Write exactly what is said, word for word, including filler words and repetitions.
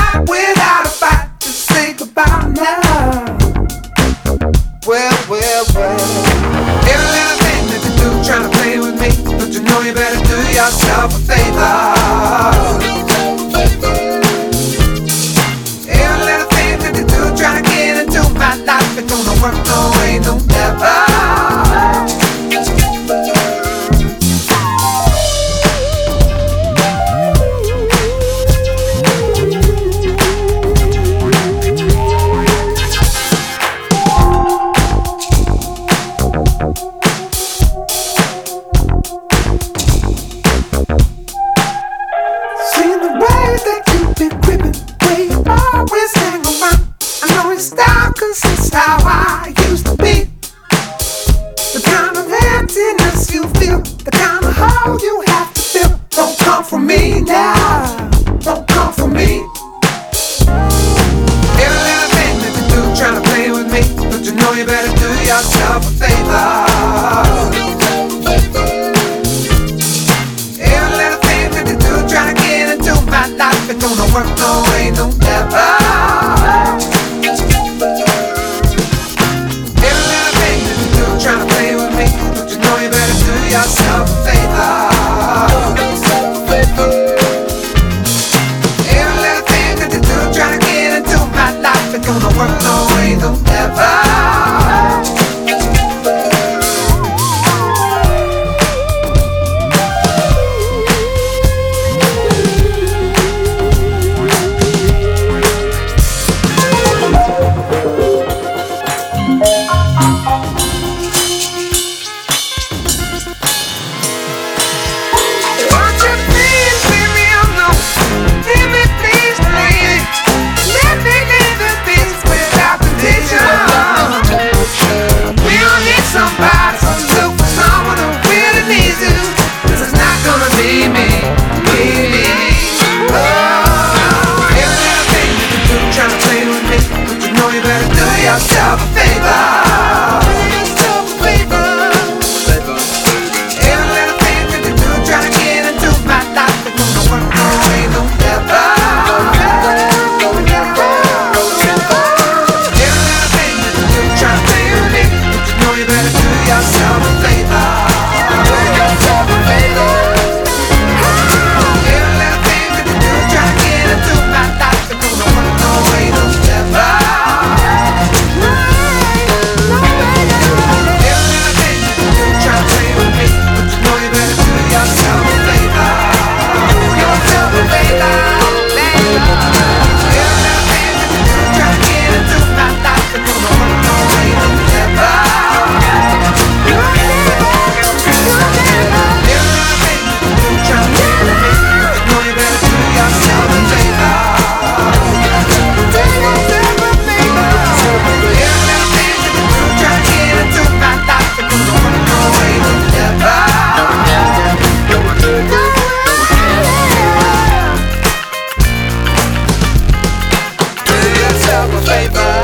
night without a fight. Just think about now. Well, well, well. Every little thing that you do trying to play with me, don't you know you better do yourself a favor? Every little thing that you do trying to get into my life, it don't work no way, no never. Cause it's how I used to be. The kind of emptiness you feel, the kind of hole you have to fill. Don't come for me now, don't come for me. Every little thing that you do trying to play with me, don't you know you better do yourself a favor? Every little thing that you do trying to get into my life, it don't work no way, no never. Yourself a favor. Every little thing that you do trying to get into my life, it gonna work no way, no never. Yourself a favor. Yourself a favor. Every little thing that you do trying to get into my life, it don't work no way, no never. Every little thing that you do trying to play with me, but you know you better do yourself a favor. Do yourself a favor. Every little thing that you do trying to get into my life, it don't work no way, no never. Favor.